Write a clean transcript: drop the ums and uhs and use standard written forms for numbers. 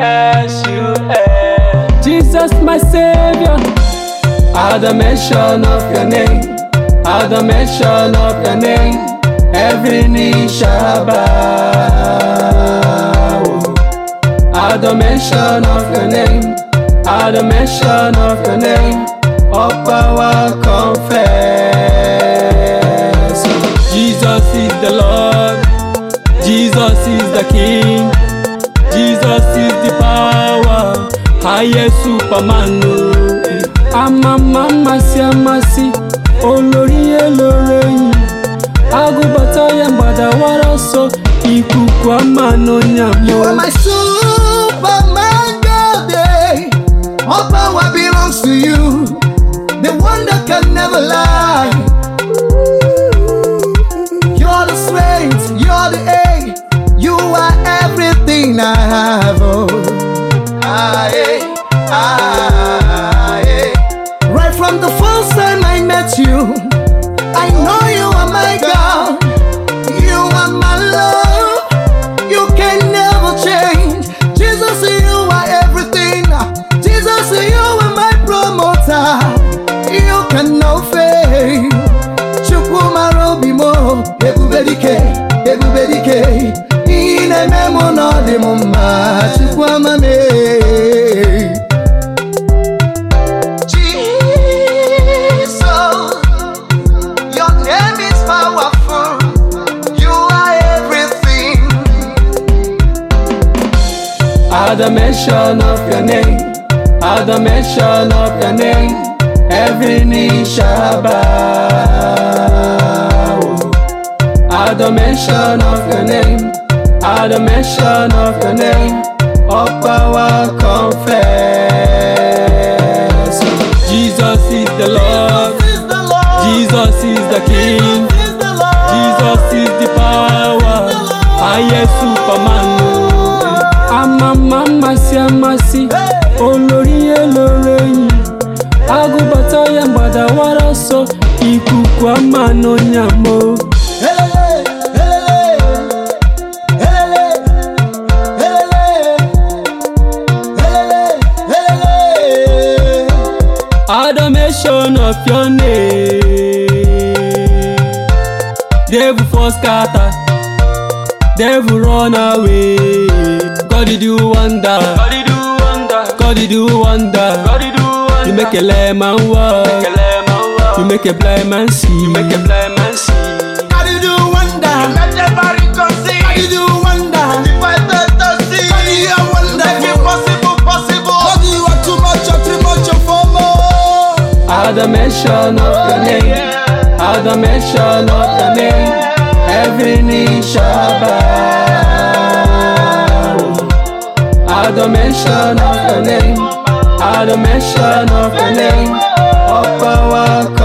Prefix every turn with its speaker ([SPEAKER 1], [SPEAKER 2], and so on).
[SPEAKER 1] S-U-S. Jesus, my Savior. At the mention of your name, at the mention of your name, every knee shall bow. At the mention of your name, at the mention of your name, all power confess. Jesus is the Lord, Jesus is the King, Jesus is the power, highest Superman. Amamasi amasi, olórí elórí, agubata yambada waraso, ikuku amano nyamo.
[SPEAKER 2] You are my Superman, God. All power belongs to you, the one that can never lie. You're the strength, you're the aid, you are everything I have. Oh, right from the first time I met you, I know you are my God. You are my love, you can never change. Jesus, you are everything. Jesus, you are my promoter, you cannot fail. Chukwuma Robimo, everybody in a memo no de mama, Chukwuma me.
[SPEAKER 1] At the mention of your name, at the mention of your name, every knee shall bow. At the mention of your name, at the mention of your name, all power confess. Jesus is the Lord, Jesus is the King, Jesus is the power, highest Superman. Amamasi amasi, olórí elórí, agubata yambada waraso, ikuku amano nyamo. At the mention of your name, devil for scatter, devil run away. God did do wonder, God did do wonder, God did do wonder, God did do wonder. You make a lame man walk, you make a blind man see, you make a blind man see.
[SPEAKER 2] God did do wonder, you make everybody conceive. God did do wonder, if I to see. God did do wonder, make it possible. God you are too much for more.
[SPEAKER 1] At the mention of your name, at the mention of your name, every knee shall bow. At the mention of your name, at the mention of your name, all power